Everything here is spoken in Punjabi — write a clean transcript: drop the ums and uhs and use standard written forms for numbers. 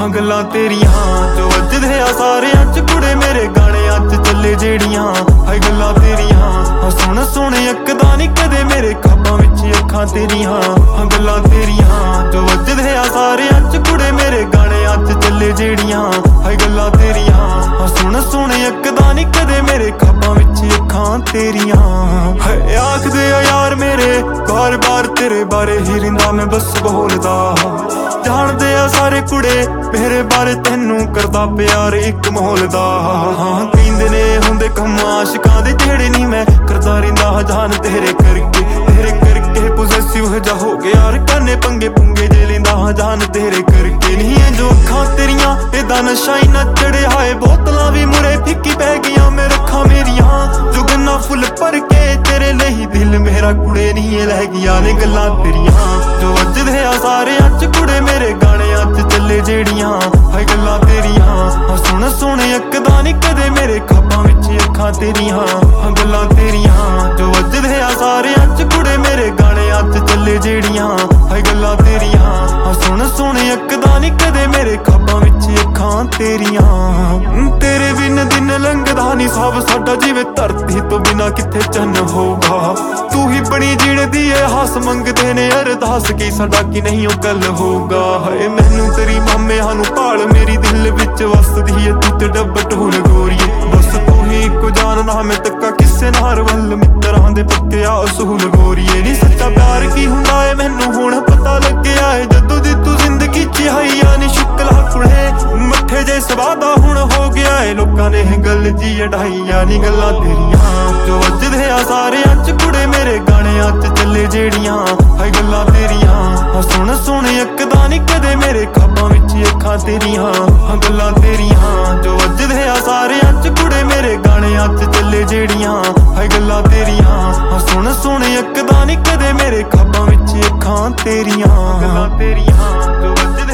ਹਾਂ ਗੱਲਾਂ ਤੇਰੀਆਂ ਜੋ ਵੱਜਦੇ ਆ ਸਾਰਿਆਂ ਚ ਕੁੜੇ ਮੇਰੇ ਗਾਣਿਆਂ ਚ ਚੱਲੇ ਜਿਹੜੀਆਂ ਹਾਏ ਗੱਲਾਂ ਤੇਰੀਆਂ ਹਾਂ ਸੁਣ ਸੁਣ ਅੱਕਦਾ ਨੀ ਕਦੇ ਮੇਰੇ ਖਾਬਾਂ ਵਿੱਚ ਅੱਖਾਂ ਤੇਰੀਆਂ ਹਾਂ ਗੱਲਾਂ ਤੇਰੀਆਂ ਜੋ ਵੱਜਦੇ ਆ ਸਾਰਿਆਂ ਚ ਕੁੜੇ ਮੇਰੇ ਗਾਣਿਆਂ ਚ ਚੱਲੇ ਜਿਹੜੀਆਂ ਹਾਏ ਗੱਲਾਂ ਤੇਰੀਆਂ ਹਾਂ ਸੁਣ ਸੁਣ ਅੱਕਦਾ ਨੀ ਕਦੇ ਮੇਰੇ ਖਾਬਾਂ ਵਿੱਚ ਅੱਖਾਂ ਤੇਰੀਆਂ ਹਾਏ ਆਖਦੇ ਆ ਯਾਰ ਮੇਰੇ ਬਾਰ-ਬਾਰ ਤੇਰੇ ਬਾਰੇ ਹੀ ਰਿੰਦਾ ਮੈਂ ਬਸ ਬੋਲਦਾ ਜਾਣਦੇ ਆ ਸਾਰੇ ਕੁੜੇ ਮੇਰੇ ਬਾਰੇ ਤੈਨੂੰ ਕਰਦਾ ਪਿਆਰ ਇੱਕ ਮਾਹੌਲ ਦਾ ਹਾਂ ਕਹਿੰਦੇ ਨੇ ਹੁੰਦੇ ਕੰਮ ਆਸ਼ਿਕਾਂ ਦੇ ਜਿਹੜੇ ਨਹੀਂ ਮੈਂ ਕਰਦਾ ਰਿੰਦਾ ਜਾਨ ਤੇਰੇ ਕਰਕੇ ਪੋਸੈਸਿਵ ਜਾ ਹੋ ਗਿਆ ਯਾਰ ਕਾਨੇ ਪੰਗੇ ਪੁੰਗੇ ਜੇ ਲੈਂਦਾ ਜਾਨ ਤੇਰੇ ਕਰਕੇ ਨਹੀਂ ਹੈ ਜੋ ਅੱਖਾਂ ਤੇਰੀਆਂ ਇਹਦਾ ਨਸ਼ਾ ਹੀ ਨਾ ਚੜਿਆ ਹਾਏ ਬੋਤਲਾਂ ਵੀ ਮੁਰੇ ਫਿੱਕੀ ਪੈ ਗਈਆਂ ਮੈਂ ਰੱਖਾਂ ਮੇਰੀਆਂ ਜੋ ਗੰਨਾ ਫੁੱਲ ਭਰ ਕੇ ਤੇਰੇ ਲਈ ਦਿਲ ਮੇਰਾ ਕੁੜੇ ਨਹੀਂ ਲੈ ਗਈਆਂ ਨੇ ਗੱਲਾਂ ਤੇਰੀਆਂ ਜੋ ਵੱਜਦੇ ਆ ਸਾਰਿਆਂ ਚ ਕੁੜੇ ਮੇਰੇ ਗਾਣਿਆਂ ਚ ਚੱਲੇ ਜਿਹੜੀਆਂ ਹਾਏ ਗੱਲਾਂ ਤੇਰੀਆਂ ਹਾਂ ਸੁਣ ਸੁਣ ਅੱਕਦਾ ਨੀ ਕਦੇ ਮੇਰੇ ਖਾਬਾਂ ਵਿੱਚ ਅੱਖਾਂ ਤੇਰੀਆਂ ਹਾਂ ਗੱਲਾਂ ਤੇਰੀਆਂ ਜੋ ਵੱਜਦੇ ਆ ਸਾਰਿਆਂ ਚ ਕੁੜੇ ਮੇਰੇ ਗਾਣਿਆਂ ਚ ਚੱਲੇ ਜਿਹੜੀਆਂ ਹਾਏ ਗੱਲਾਂ ਤੇਰੀਆਂ ਹਾਂ ਸੁਣ ਸੁਣ ਅੱਕਦਾ ਨੀ ਕਦੇ ਮੇਰੇ ਖਾਬਾਂ ਵਿੱਚ ਅੱਖਾਂ ਤੇਰੀਆਂ ਤੇਰੇ ਬਿਨ ਦਿਨ ਲੰਘਦਾ ਨੀ ਸਭ ਸਾਡਾ ਜਿਵੇਂ ਧਰਤੀ ਤੋਂ ਬਿਨਾ ਕਿੱਥੇ ਚੰਨ ਹੋਊਗਾ ਤੂੰ ਹੀ ਬਣੀ ਜੀਣ ਦੀ ਏ ਹਾਸ ਮੰਗਦੇ ਨੇ ਅਰਦਾਸ ਕੀ ਸਾਡਾ ਕੀ ਨਹੀਂ ਉਹ ਕੱਲ ਹੋਊਗਾ ਹਾਏ ਮੈਨੂੰ ਤੇਰੀ ਮਾਮਿਆਂ ਨੂੰ ਭਾਲ ਮੇਰੀ ਦਿਲ ਵਿੱਚ ਵਸਦੀ ਏ ਤੂੰ ਤੇ ਡੱਬ ਢੋਲ ਗੋਰੀਏ ਬਸ ਤੂੰ ਹੀ ਇੱਕੋ ਜਾਨ ਨਾ ਮੈਂ ਤੱਕਾ ਕਿਸੇ ਨਾਲ ਵੱਲ ਮਿੱਤਰਾਂ ਦੇ ਪੱਕਿਆ ਅਸੂਲ ਗੋਰੀਏ ਨੀ ਸੱਚਾ ਪਿਆਰ ਕੀ ਹੁੰਦਾ ਏ ਮੈਨੂੰ ਹੁਣ ਪਤਾ ਲੱਗਿਆ ਏ ਜਦੋਂ ਦੀ ਤੂੰ ਜ਼ਿੰਦਗੀ ਚ ਆਈਆਂ ਨੀ ਸ਼ੁਕਲਾ ਕੁੜੇ ਮੱਠੇ ਜੇ ਸਵਾਦਾ ਹੁਣ ਹੋ ਗਿਆ ਏ ਲੋਕਾਂ ਨੇ ਗੱਲ ਜੀ ਅਡਾਈਆਂ ਨੀ ਗੱਲਾਂ ਤੇਰੀਆਂ ਜੋ ਵੱਜਦੇ ਆ ਸਾਰਿਆਂ ਚ ਕੁੜੇ ਮੇਰੇ ਗਾਣਿਆਂ ਚ ਚੱਲੇ ਜਿਹੜੀਆਂ ਹਾਏ ਗੱਲਾਂ ਤੇਰੀਆਂ ਹਾਂ ਸੁਣ ਸੁਣ ਅੱਕਦਾ ਨੀ ਕਦੇ ਮੇਰੇ ਖਾਬਾਂ ਵਿੱਚ ਅੱਖਾਂ ਤੇਰੀਆਂ ਹਾਂ ਗੱਲਾਂ ਤੇਰੀਆਂ ਜੋ ਵੱਜਦੇ ਆ ਸਾਰਿਆਂ ਚ ਕੁੜੇ ਮੇਰੇ ਗਾਣਿਆਂ ਚ ਚੱਲੇ ਜਿਹੜੀਆਂ ਹਾਏ ਗੱਲਾਂ ਤੇਰੀਆਂ ਹਾਂ ਸੁਣ ਸੁਣ ਅੱਕਦਾ ਨੀ ਕਦੇ ਮੇਰੇ ਖਾਬਾਂ ਵਿੱਚ ਅੱਖਾਂ ਤੇਰੀਆਂ ਗੱਲਾਂ ਤੇਰੀਆਂ ਜੋ